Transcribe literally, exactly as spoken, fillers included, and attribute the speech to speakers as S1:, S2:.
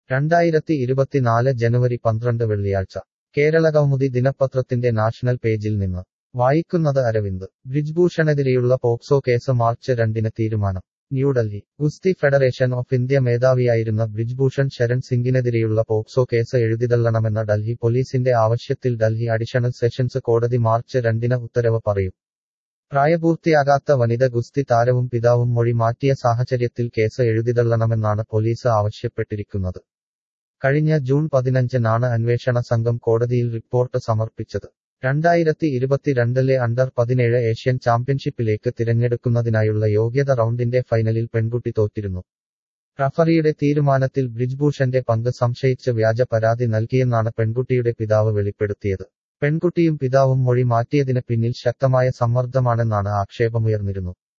S1: രണ്ടായിരത്തി ഇരുപത്തിനാല് ജനുവരി പന്ത്രണ്ട് വെള്ളിയാഴ്ച കേരളകൗമുദി ദിനപത്രത്തിന്റെ നാഷണൽ പേജിൽ നിന്ന് വായിക്കുന്നത് അരവിന്ദ് ബ്രിജ്ഭൂഷണെതിരെയുള്ള പോക്സോ കേസ് മാർച്ച് രണ്ടിന് തീരുമാനം ന്യൂഡൽഹി ഗുസ്തി ഫെഡറേഷൻ ഓഫ് ഇന്ത്യ മേധാവിയായിരുന്ന ബ്രിജ്ഭൂഷൺ ശരൺ സിംഗിനെതിരെയുള്ള പോക്സോ കേസ് എഴുതിതള്ളണമെന്ന ഡൽഹി പോലീസിന്റെ ആവശ്യത്തിൽ ഡൽഹി അഡീഷണൽ സെഷൻസ് കോടതി മാർച്ച് രണ്ടിന് ഉത്തരവ് പറയും പ്രായപൂർത്തിയാകാത്ത വനിത ഗുസ്തി താരവും പിതാവും മൊഴി മാറ്റിയ സാഹചര്യത്തിൽ കേസ് എഴുതിതള്ളണമെന്നാണ് പോലീസ് ആവശ്യപ്പെട്ടിരിക്കുന്നത് കഴിഞ്ഞ ജൂൺ പതിനഞ്ചിനാണ് അന്വേഷണ സംഘം കോടതിയിൽ റിപ്പോർട്ട് സമർപ്പിച്ചത് രണ്ടായിരത്തി ഇരുപത്തിരണ്ടിലെ അണ്ടർ പതിനേഴ് ഏഷ്യൻ ചാമ്പ്യൻഷിപ്പിലേക്ക് തിരഞ്ഞെടുക്കുന്നതിനായുള്ള യോഗ്യത റൗണ്ടിന്റെ ഫൈനലിൽ പെൺകുട്ടി തോറ്റിരുന്നു റഫറിയുടെ തീരുമാനത്തിൽ ബ്രിജ്ഭൂഷന്റെ പങ്ക് സംശയിച്ച് വ്യാജ പരാതി നൽകിയെന്നാണ് പെൺകുട്ടിയുടെ പിതാവ് വെളിപ്പെടുത്തിയത് പെൺകുട്ടിയും പിതാവും മൊഴി മാറ്റിയതിന് പിന്നിൽ ശക്തമായ സമ്മർദ്ദമാണെന്നാണ് ആക്ഷേപമുയർന്നിരുന്നു